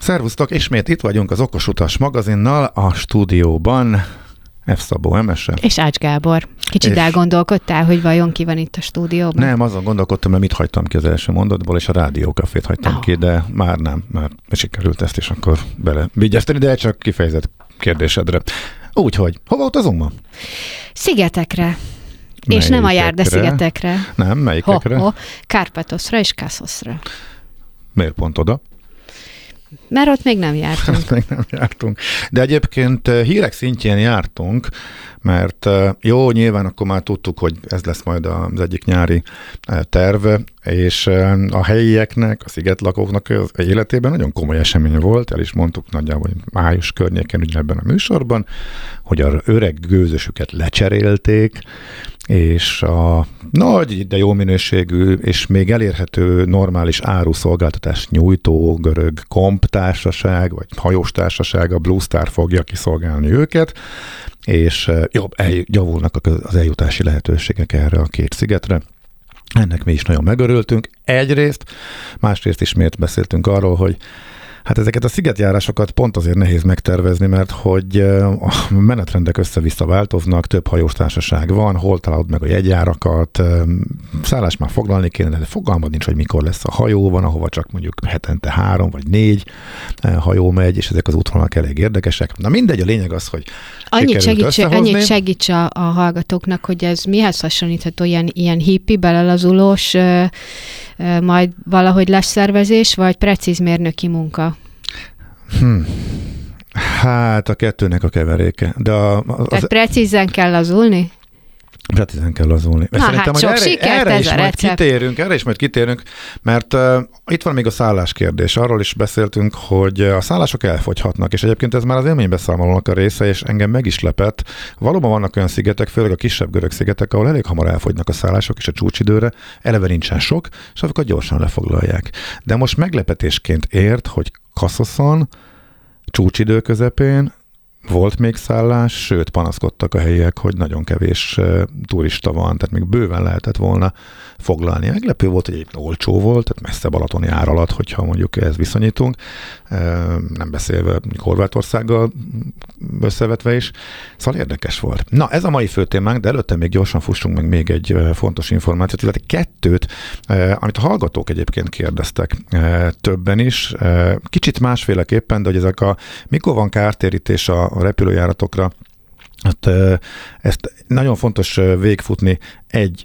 Szervusztok, ismét itt vagyunk az Okos Utas magazinnal, a stúdióban F. Szabó Emese. És Ács Gábor. Kicsit elgondolkodtál, hogy vajon ki van itt a stúdióban? Nem, azon gondolkodtam, mert mit hagytam ki az első mondatból, és a rádiókafét hagytam ki, de már nem, már sikerült ezt is akkor belevigyezteni, de csak kifejezett kérdésedre. Úgyhogy, hova utazunk ma? Szigetekre. És nem a Járde-szigetekre. Nem, melyikekre? Kárpátoszra és Kaszoszra. Miért pont oda? Mert ott még nem jártunk. De egyébként hírek szintjén jártunk, mert jó, nyilván akkor már tudtuk, hogy ez lesz majd az egyik nyári terv, és a helyieknek, a szigetlakóknak az életében nagyon komoly esemény volt, el is mondtuk nagyjából május környéken ugyanebben a műsorban, hogy az öreg gőzösüket lecserélték, és a nagy, de jó minőségű, és még elérhető normális áruszolgáltatás nyújtó görög komptársaság, vagy hajós-társaság, a Blue Star fogja kiszolgálni őket, és javulnak az eljutási lehetőségek erre a két szigetre. Ennek mi is nagyon megörültünk. Egyrészt, másrészt ismét beszéltünk arról, hogy hát ezeket a szigetjárásokat pont azért nehéz megtervezni, mert hogy a menetrendek össze-vissza változnak, több hajós társaság van, hol találod meg a jegyárakat, szállást már foglalni kéne, de fogalmad nincs, hogy mikor lesz a hajó, van, ahova csak mondjuk hetente 3 vagy 4 hajó megy, és ezek az útvonalak elég érdekesek. Na mindegy, a lényeg az, hogy annyit segíts a hallgatóknak, hogy ez mihez hasonlítható, ilyen hippi, belelazulós, majd valahogy lesz szervezés, vagy precíz mérnöki munka? Hát a kettőnek a keveréke. Tehát precízen kell lazulni? Precízen kell lazulni. Na szerintem, hát sok sikert ez a recept. Erre is majd kitérünk, mert itt van még a szállás kérdés. Arról is beszéltünk, hogy a szállások elfogyhatnak, és egyébként ez már az élménybeszámolónak a része, és engem meg is lepett. Valóban vannak olyan szigetek, főleg a kisebb görög szigetek, ahol elég hamar elfogynak a szállások, és a csúcsidőre eleve nincsen sok, és azokat gyorsan lefoglalják. De most meglepetésként ért, hogy Kaszoszon csúcsidő közepén volt még szállás, sőt panaszkodtak a helyiek, hogy nagyon kevés turista van, tehát még bőven lehetett volna foglalni. Meglepő volt, hogy egyébként olcsó volt, tehát messze balatoni ár alatt, hogyha mondjuk ehhez viszonyítunk, nem beszélve Horvátországgal összevetve is. Szóval érdekes volt. Na, ez a mai fő témánk, de előtte még gyorsan fussunk meg még egy fontos információt, illetve kettőt, amit a hallgatók egyébként kérdeztek többen is, kicsit másféleképpen, de hogy ezek mikor van kártérítés a repülőjáratokra, hát ezt nagyon fontos végfutni egy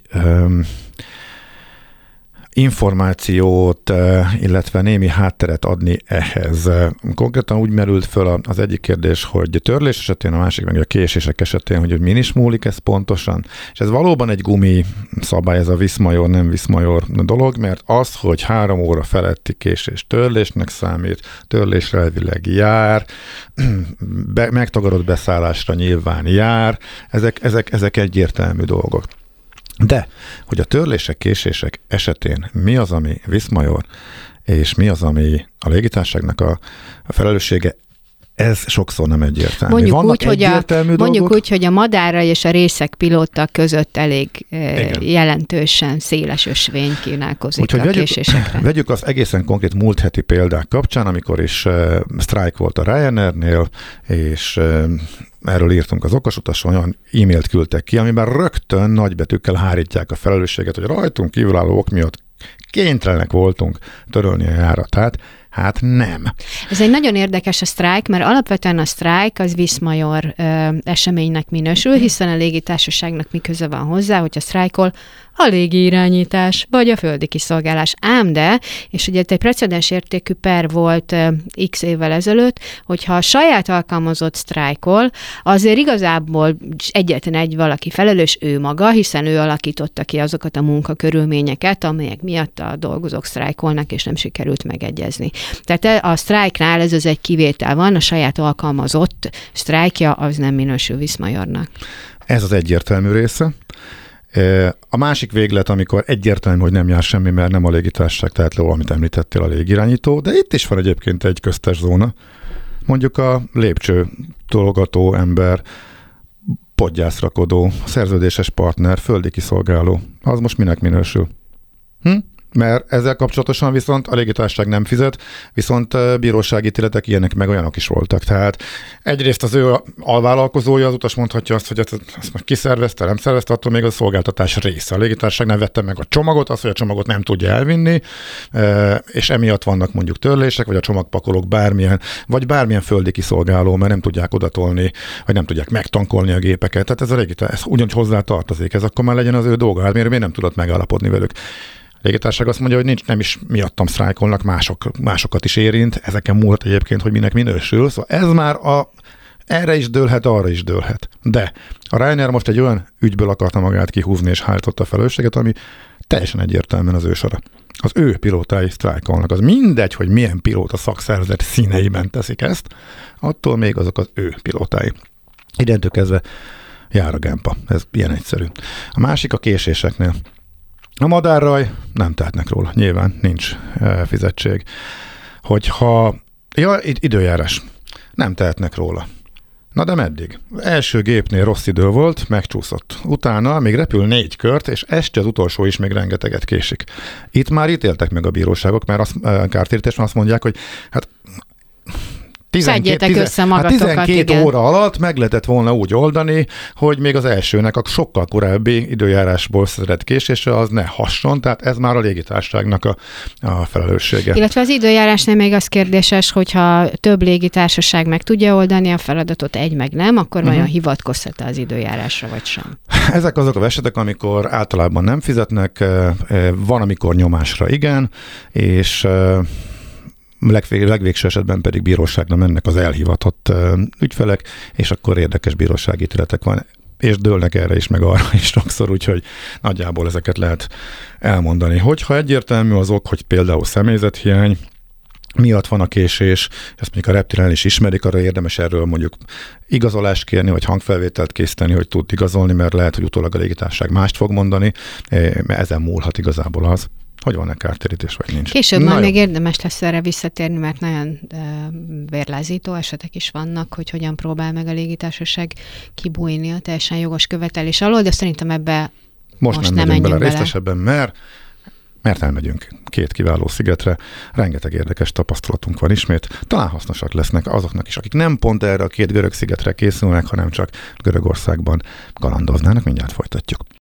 információt, illetve némi hátteret adni ehhez. Konkrétan úgy merült föl az egyik kérdés, hogy törlés esetén, a másik meg a késések esetén, hogy min is múlik ez pontosan. És ez valóban egy gumi szabály, ez a viszmajor, nem viszmajor dolog, mert az, hogy 3 óra feletti késés törlésnek számít, törlésre elvileg jár, megtagadott beszállásra nyilván jár, ezek egyértelmű dolgok. De, hogy a törlések, késések esetén mi az, ami viszmajor, és mi az, ami a légitársaságnak a felelőssége, ez sokszor nem egyértelmű. Mondjuk úgy, hogy a madárra és a részek pilóta között elég jelentősen széles ösvény kínálkozik a késésekre. Vegyük az egészen konkrét múlt heti példák kapcsán, amikor is sztrájk volt a Ryanairnél, és erről írtunk az Okos Utason, olyan e-mailt küldtek ki, amiben rögtön nagybetűkkel hárítják a felelősséget, hogy rajtunk kívülálló ok miatt kénytelenek voltunk törölni a járatát. Hát nem. Ez egy nagyon érdekes a sztrájk, mert alapvetően a sztrájk az viszmajor eseménynek minősül, hiszen a légitársaságnak mi köze van hozzá, hogyha sztrájkol a légirányítás, vagy a földi kiszolgálás. Ám de, és ugye egy precedens értékű per volt x évvel ezelőtt, hogyha a saját alkalmazott sztrájkol, azért igazából egyetlen egy valaki felelős ő maga, hiszen ő alakította ki azokat a munkakörülményeket, amelyek miatt a dolgozók sztrájkolnak, és nem sikerült megegyezni. Tehát a sztrájknál ez az egy kivétel van, a saját alkalmazott sztrájkja az nem minősül viszmajornak. Ez az egyértelmű része. A másik véglet, amikor egyértelmű, hogy nem jár semmi, mert nem a légitársaság tehet le, amit említettél, a légirányító, de itt is van egyébként egy köztes zóna. Mondjuk a lépcső tologató ember, podgyászrakodó, szerződéses partner, földi kiszolgáló. Az most minek minősül? Mert ezzel kapcsolatosan viszont a légitársaság nem fizet, viszont bírósági ítéletek ilyenek meg olyanok is voltak. Tehát egyrészt az ő alvállalkozója, az utas mondhatja azt, hogy ezt most kiszervezte, nem szervezte, attól még a szolgáltatás része. A légitársaság nem vette meg a csomagot, az, hogy a csomagot nem tudja elvinni, és emiatt vannak mondjuk törlések, vagy a csomagpakolók bármilyen földi kiszolgáló, mert nem tudják odatolni, vagy nem tudják megtankolni a gépeket. Tehát ez a légitársaság, ez ugyanúgy hozzá tartozik. Ez akkor már legyen az ő dolga, hát miért nem tudott megállapodni velük. A légitársaság azt mondja, hogy nem is miattam sztrájkolnak, másokat is érint, ezeken múlt egyébként, hogy minek minősül. Szóval ez már erre is dőlhet, arra is dőlhet. De a Ryanair most egy olyan ügyből akarta magát kihúzni és hárította a felelősséget, ami teljesen egyértelműen az ő sora. Az ő pilótái sztrájkolnak. Az mindegy, hogy milyen pilóta szakszervezet színeiben teszik ezt, attól még azok az ő pilótái. Innentől kezdve jár a gempa. Ez ilyen egyszerű. A másik a késéseknél. A madárraj nem tehetnek róla. Nyilván nincs fizetség. Időjárás. Nem tehetnek róla. Na de meddig? Első gépnél rossz idő volt, megcsúszott. Utána még repül 4 kört, és este az utolsó is még rengeteget késik. Itt már ítéltek meg a bíróságok, mert kártérítésben azt mondják, hogy hát 12 óra alatt meg lehetett volna úgy oldani, hogy még az elsőnek a sokkal korábbi időjárásból szedett késése az ne hasson, tehát ez már a légitársaságnak a felelőssége. Illetve az időjárásnál még az kérdéses, hogyha több légitársaság meg tudja oldani a feladatot, egy meg nem, akkor vajon hivatkozhat az időjárásra, vagy sem? Ezek azok a esetek, amikor általában nem fizetnek, van, amikor nyomásra igen, és legvégső esetben pedig bíróságra mennek az elhivatott ügyfelek, és akkor érdekes bírósági ítéletek van, és dőlnek erre is, meg arra is sokszor, úgyhogy nagyjából ezeket lehet elmondani. Hogyha egyértelmű az ok, hogy például személyzethiány miatt van a késés, ezt mondjuk a reptéren is ismerik, arra érdemes erről mondjuk igazolást kérni, vagy hangfelvételt készíteni, hogy tud igazolni, mert lehet, hogy utólag a légitársaság mást fog mondani, mert ezen múlhat igazából az, hogy van-e kártérítés, vagy nincs. Később már még érdemes lesz erre visszatérni, mert nagyon vérlázító esetek is vannak, hogy hogyan próbál meg a légitársaság kibújni a teljesen jogos követelés alól, de szerintem ebbe most nem menjünk bele részletesebben, mert elmegyünk 2 kiváló szigetre, rengeteg érdekes tapasztalatunk van ismét, talán hasznosak lesznek azoknak is, akik nem pont erre a 2 görög szigetre készülnek, hanem csak Görögországban kalandoznának, mindjárt folytatjuk.